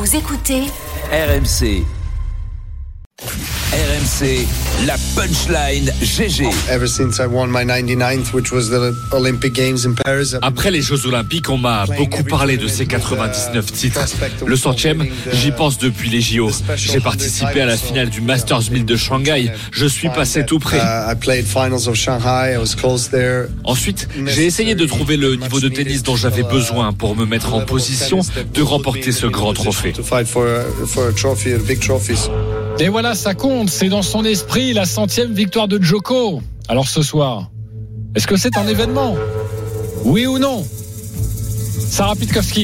Vous écoutez RMC. RMC, la punchline GG. Ever since I won my 99th, which was the Olympic Games in Paris. Après les Jeux Olympiques, on m'a beaucoup parlé de ces 99 titres. Le 100e, j'y pense depuis les JO. J'ai participé à la finale du Masters 1000 de Shanghai. Je suis passé tout près. Ensuite, j'ai essayé de trouver le niveau de tennis dont j'avais besoin pour me mettre en position de remporter ce grand trophée. Et voilà, ça compte, c'est dans son esprit la 100e victoire de Djoko. Alors ce soir, est-ce que c'est un événement ? Oui ou non ? Sarah Pitkowski.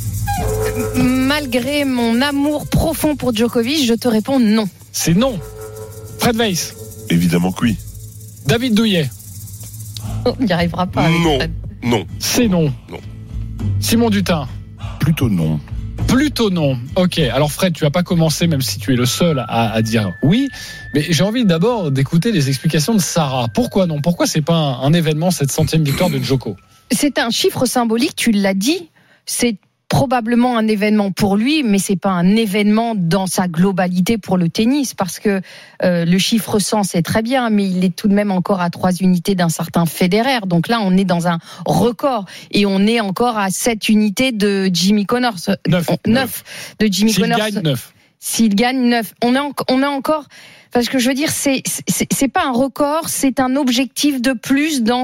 Malgré mon amour profond pour Djokovic, je te réponds non. C'est non. Fred Weiss. Évidemment que oui. David Douillet. On n'y arrivera pas. Non. C'est non. Non. Simon Dutin. Plutôt non. Plutôt non. Ok, alors Fred, tu vas pas commencer, même si tu es le seul à dire oui, mais j'ai envie d'abord d'écouter les explications de Sarah. Pourquoi non ? Pourquoi c'est pas un événement, cette 100e victoire de Djoko ? C'est un chiffre symbolique, tu l'as dit, c'est probablement un événement pour lui, mais c'est pas un événement dans sa globalité pour le tennis, parce que le chiffre 100 c'est très bien, mais il est tout de même encore à 3 unités d'un certain Federer. Donc là, on est dans un record et on est encore à 7 unités de Jimmy Connors. 9 de Jimmy Connors. S'il gagne 9. On est encore. Parce que je veux dire, c'est pas un record, c'est un objectif de plus dans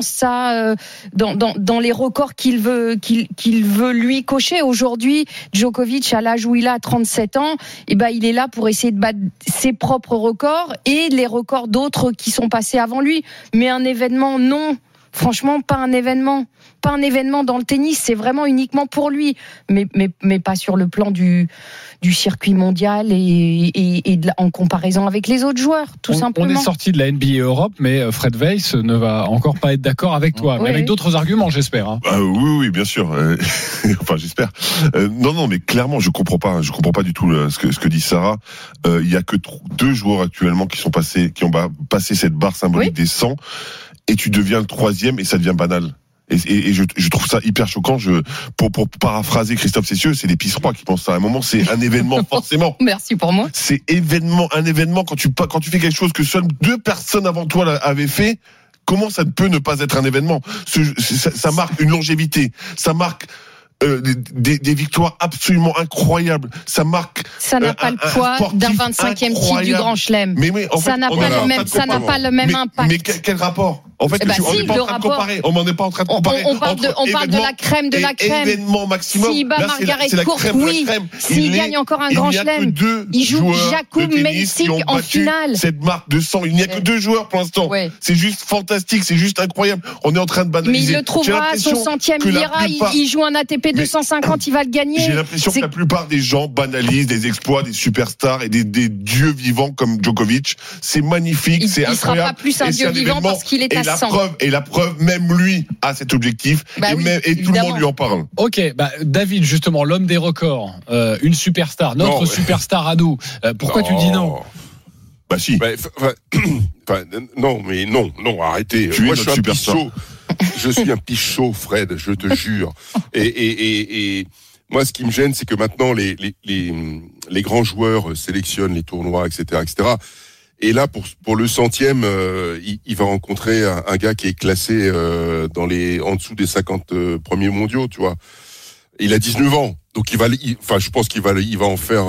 dans les records qu'il veut lui cocher. Aujourd'hui, Djokovic, à l'âge où il a 37 ans, il est là pour essayer de battre ses propres records et les records d'autres qui sont passés avant lui. Mais un événement, non. Franchement, pas un événement. Pas un événement dans le tennis, c'est vraiment uniquement pour lui, mais pas sur le plan du circuit mondial et en comparaison avec les autres joueurs, tout simplement. On est sorti de la NBA Europe, mais Fred Weiss ne va encore pas être d'accord avec toi, mais avec d'autres arguments, j'espère. Hein. Oui, bien sûr. Enfin, j'espère. Non, mais clairement, je comprends pas du tout ce que dit Sarah. Il y a que 2 joueurs actuellement qui ont passé cette barre symbolique des 100, et tu deviens le 3e et ça devient banal. Et je trouve ça hyper choquant. Pour paraphraser Christophe Cessieux, c'est les pisserois qui pensent ça. À un moment, c'est un événement, forcément. Merci pour moi. C'est un événement quand tu fais quelque chose que seules 2 personnes avant toi avaient fait. Comment ça ne peut ne pas être un événement ? Ça marque une longévité. Ça marque des victoires absolument incroyables. Ça n'a pas le poids d'un 25e titre du Grand Chelem. Mais en fait, ça n'a pas le même impact. Mais quel rapport ? En fait, on n'est pas en train de comparer. On n'en est pas en train de comparer. On parle de la crème de la crème. Événement maximum. S'il bat Margaret Court, oui. S'il gagne encore un Grand Chelem, il joue Jakub Mensik en finale. Cette marque de 100, il n'y a que 2 joueurs pour l'instant. Ouais. C'est juste fantastique, c'est juste incroyable. On est en train de banaliser. Mais il le trouvera à son 100e. Il joue un ATP 250, il va le gagner. J'ai l'impression que la plupart des gens banalisent des exploits des superstars et des dieux vivants comme Djokovic. C'est magnifique, c'est incroyable. Il ne sera pas plus un dieu vivant parce qu'il est à 100. La preuve, même lui a cet objectif et tout le monde lui en parle. Ok, David, justement, l'homme des records, une superstar, notre superstar à nous. Pourquoi tu dis non ? Bah si. Non, arrêtez. Moi, je suis un pichot. Je suis un pichot, Fred, je te jure. Et moi, ce qui me gêne, c'est que maintenant, les grands joueurs sélectionnent les tournois, etc., etc. Et là, pour le 100e, il va rencontrer un gars qui est classé en dessous des 50 premiers mondiaux, tu vois. Il a 19 ans, donc je pense qu'il va en faire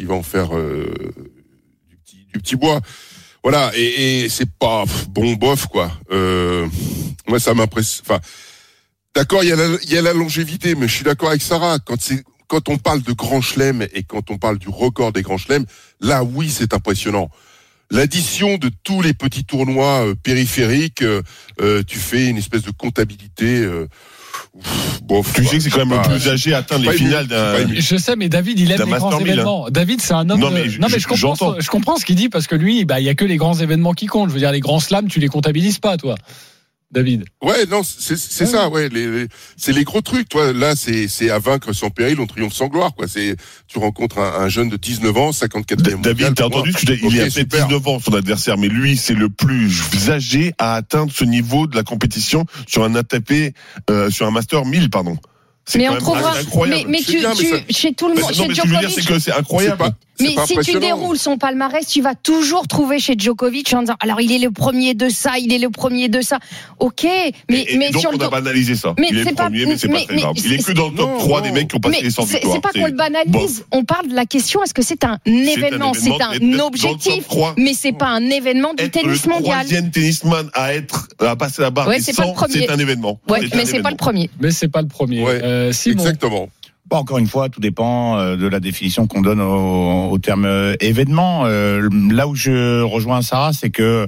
du petit bois. Voilà, et c'est pas bon bof, quoi. Moi, ça m'impressionne. Enfin, d'accord, il y a la longévité, mais je suis d'accord avec Sarah. Quand on parle de Grand Chelem et quand on parle du record des Grands Chelems, là, oui, c'est impressionnant. L'addition de tous les petits tournois périphériques, tu fais une espèce de comptabilité. Tu sais que c'est quand même le plus âgé à atteindre les finales d'un. Je sais, mais David, il aime les grands événements. David, c'est un homme. Non, mais je comprends ce qu'il dit parce que lui, il y a que les grands événements qui comptent. Je veux dire, les grands slams, tu les comptabilises pas, toi. David. Ouais, non, c'est ça, ouais. C'est les gros trucs, toi. Là, c'est à vaincre sans péril, on triomphe sans gloire, quoi. Tu rencontres un jeune de 19 ans, 54e. David, t'as entendu ce que il a fait 19 ans, son adversaire, mais lui, c'est le plus âgé à atteindre ce niveau de la compétition sur un ATP, sur un Master 1000, pardon. C'est Mais quand on même trouvera. incroyable. Mais chez tout le monde, Non, chez mais ce que je veux dire, Djokovic. c'est que c'est incroyable. Mais C'est pas si tu impressionnant. déroules son palmarès, tu vas toujours trouver chez Djokovic en disant alors il est le premier de ça, il est le premier de ça. Ok, mais Donc sur on le a banalisé ça. Mais Il est c'est le pas- premier, mais c'est pas mais- très grave. Il est que dans le top non, 3 non. des mecs qui ont passé les 100 victoires. c'est pas qu'on le banalise, on parle de la question est-ce que c'est un événement, c'est d'être dans le un top objectif, 3. mais c'est pas un événement du Être tennis le mondial. 3e tennisman à passer la barre Ouais, des c'est pas le 100, premier. c'est un événement. Ouais, C'est un mais c'est pas le événement. premier. Mais c'est pas le premier. Ouais, Simon. Exactement. Bon, encore une fois, tout dépend de la définition qu'on donne au terme événement. Là où je rejoins Sarah, c'est que,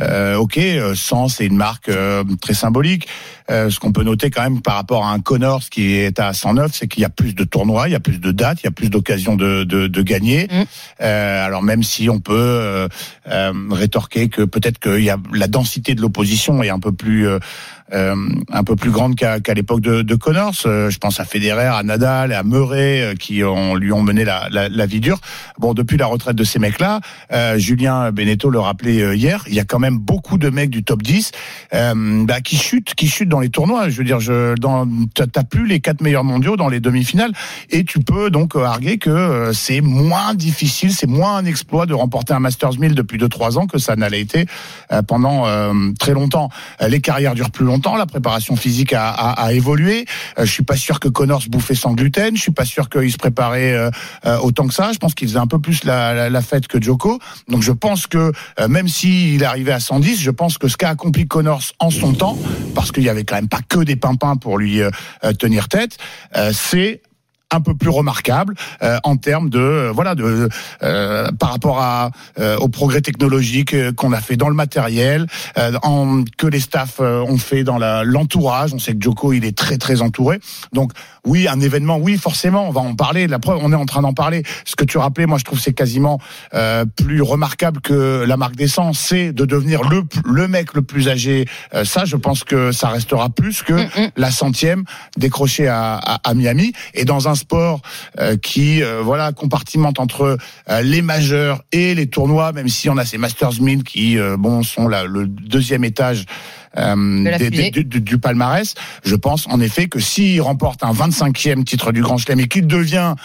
100, c'est une marque très symbolique. Ce qu'on peut noter quand même par rapport à un Connors qui est à 109, c'est qu'il y a plus de tournois, il y a plus de dates, il y a plus d'occasions de gagner. Alors même si on peut rétorquer que peut-être qu'il y a la densité de l'opposition est un peu plus grande qu'à l'époque de Connors. Je pense à Federer, à Nadal, à Murray qui lui ont mené la vie dure. Bon, depuis la retraite de ces mecs-là, Julien Beneteau le rappelait hier, il y a quand même beaucoup de mecs du top 10 qui chutent dans les tournois. Je veux dire, t'as plus les 4 meilleurs mondiaux dans les demi-finales et tu peux donc arguer que c'est moins difficile, c'est moins un exploit de remporter un Masters 1000 depuis 2-3 ans que ça n'allait été pendant très longtemps. Les carrières durent plus longtemps, la préparation physique a évolué. Je suis pas sûr que Connors bouffait sans gluten, je suis pas sûr qu'il se préparait autant que ça. Je pense qu'il faisait un peu plus la fête que Djoko. Donc je pense que même s'il est arrivé à 110, je pense que ce qu'a accompli Connors en son temps, parce qu'il y avait quand même pas que des pimpins pour lui tenir tête, c'est un peu plus remarquable en termes de par rapport au progrès technologique qu'on a fait dans le matériel, que les staffs ont fait dans l'entourage. On sait que Djoko il est très très entouré. Donc oui, un événement, oui forcément, on va en parler. La preuve, on est en train d'en parler. Ce que tu rappelais, moi je trouve c'est quasiment plus remarquable que la marque des 100, c'est de devenir le mec le plus âgé. Ça, je pense que ça restera plus que la 100e décrochée à Miami. Et dans un sport qui compartimente entre les majeurs et les tournois, même si on a ces Masters 1000 qui sont le deuxième étage du palmarès. Je pense en effet que s'il remporte un 25e titre du Grand Chelem et qu'il devient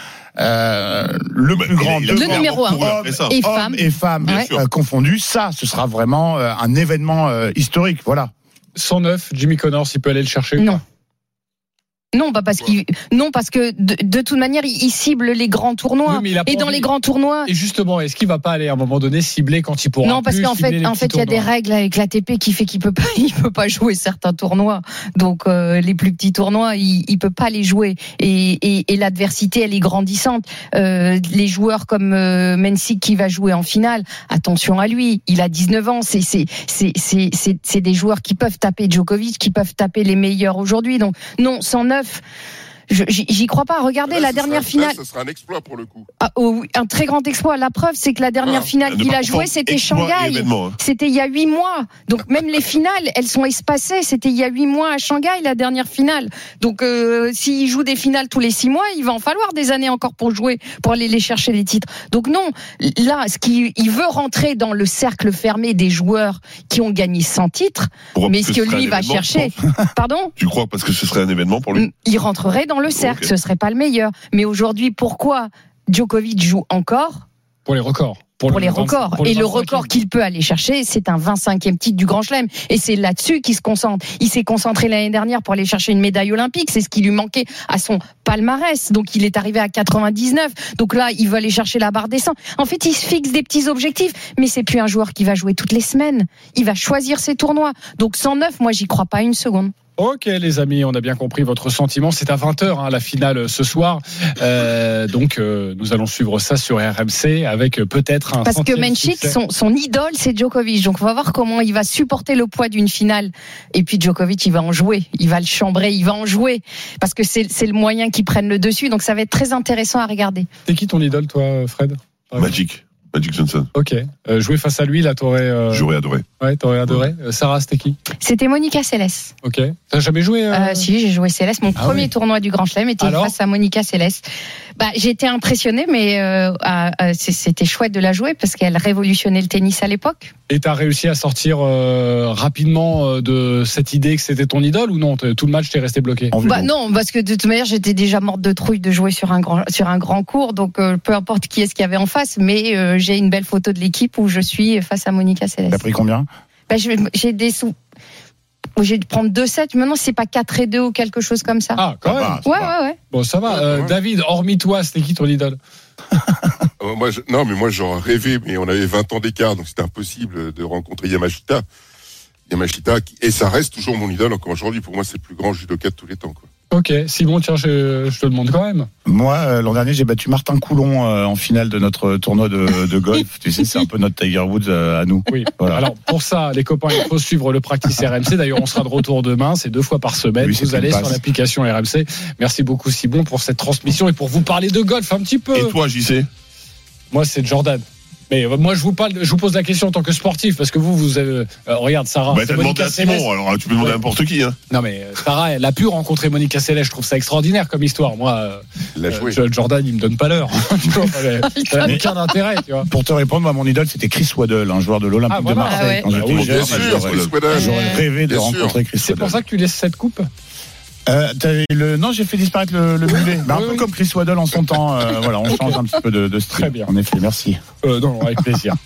le plus grand, le numéro 1, hommes et femmes confondus, ça ce sera vraiment un événement historique. Voilà. 109, Jimmy Connors, il peut aller le chercher ou pas? Non, parce que de toute manière, il cible les grands tournois. Oui, et dans les grands tournois. Et justement, est-ce qu'il va pas aller à un moment donné cibler quand il pourra? Non, parce qu'en fait, il y a des règles avec l'ATP qui fait qu'il peut pas jouer certains tournois. Donc, les plus petits tournois, il peut pas les jouer. Et l'adversité, elle est grandissante. Les joueurs comme Mensik qui va jouer en finale, attention à lui. Il a 19 ans. C'est des joueurs qui peuvent taper Djokovic, qui peuvent taper les meilleurs aujourd'hui. Donc, non, 109. J'y crois pas. Regardez la dernière finale. Ça sera un exploit pour le coup. Un très grand exploit. La preuve, c'est que la dernière finale qu'il a jouée, c'était Shanghai. C'était il y a 8 mois. Donc même les finales, elles sont espacées. C'était il y a 8 mois à Shanghai, la dernière finale. Donc s'il joue des finales tous les 6 mois, il va en falloir des années encore pour jouer, pour aller les chercher les titres. Donc non, là, il veut rentrer dans le cercle fermé des joueurs qui ont gagné 100 titres. Mais ce que lui va chercher, pardon ? Tu crois parce que ce serait un événement pour lui ? Il rentrerait dans le cercle, ce serait pas le meilleur. Mais aujourd'hui, pourquoi Djokovic joue encore ? Pour les records. Pour les records. Et le record qu'il peut aller chercher, c'est un 25e titre du Grand Chelem. Et c'est là-dessus qu'il se concentre. Il s'est concentré l'année dernière pour aller chercher une médaille olympique. C'est ce qui lui manquait à son palmarès. Donc il est arrivé à 99. Donc là, il veut aller chercher la barre des 100. En fait, il se fixe des petits objectifs. Mais c'est plus un joueur qui va jouer toutes les semaines. Il va choisir ses tournois. Donc 109, moi, j'y crois pas une seconde. Ok les amis, on a bien compris votre sentiment. C'est à 20h la finale ce soir. Donc nous allons suivre ça sur RMC avec peut-être un... Parce que Mensik, son idole, c'est Djokovic. Donc on va voir comment il va supporter le poids d'une finale. Et puis Djokovic, il va en jouer. Il va le chambrer, il va en jouer. Parce que c'est le moyen qui prenne le dessus. Donc ça va être très intéressant à regarder. T'es qui ton idole, toi, Fred ? Magic Johnson. Ok. Jouer face à lui, là, t'aurais... J'aurais adoré. Ouais, t'aurais adoré. Sarah, c'était qui ? C'était Monica Seles. Ok. T'as jamais joué Si, j'ai joué Seles. Mon premier tournoi du Grand Chelem était face à Monica Seles. J'étais impressionnée, mais c'était chouette de la jouer parce qu'elle révolutionnait le tennis à l'époque. Et t'as réussi à sortir rapidement de cette idée que c'était ton idole ou non? Tout le match t'es resté bloqué? Non, parce que de toute manière j'étais déjà morte de trouille de jouer sur un grand court, donc peu importe qui est-ce qu'il y avait en face, mais j'ai une belle photo de l'équipe où je suis face à Monica Seles. T'as pris combien? J'ai des sous. J'ai dû prendre 2-7. Maintenant, c'est pas 4-2 ou quelque chose comme ça. Ah, quand même. Ouais. Bon, ça va. David, hormis toi, c'était qui ton idole? Moi, j'aurais rêvé, mais on avait 20 ans d'écart, donc c'était impossible de rencontrer Yamashita. Et ça reste toujours mon idole encore aujourd'hui. Pour moi, c'est le plus grand judoka de tous les temps, quoi. Ok, Simon, tiens, je te le demande quand même. Moi, l'an dernier, j'ai battu Martin Coulon en finale de notre tournoi de golf. Tu sais, c'est un peu notre Tiger Woods à nous. Oui. Voilà. Alors, pour ça, les copains, il faut suivre le Practice RMC. D'ailleurs, on sera de retour demain. C'est 2 fois par semaine. Oui, vous allez sur l'application RMC. Merci beaucoup, Simon, pour cette transmission et pour vous parler de golf un petit peu. Et toi, JC? Moi, c'est Jordan. Mais moi, je vous pose la question en tant que sportif, parce que vous avez, regarde, Sarah. T'as demandé à Simon, alors tu peux demander à n'importe qui, hein. Non, mais Sarah, elle a pu rencontrer Monica Seles. Je trouve ça extraordinaire comme histoire. Moi, Jordan, il me donne pas l'heure. Ça n'a aucun intérêt, tu vois. Pour te répondre, moi, mon idole, c'était Chris Waddle, un joueur de l'Olympique de Marseille. Quand j'étais jeune, j'aurais rêvé de rencontrer Chris Waddle. C'est pour ça que tu laisses cette coupe? Non, j'ai fait disparaître le mulet. Un peu comme Chris Waddle en son temps. Voilà, on change un petit peu de style. Très bien. En effet, merci. Non, avec plaisir.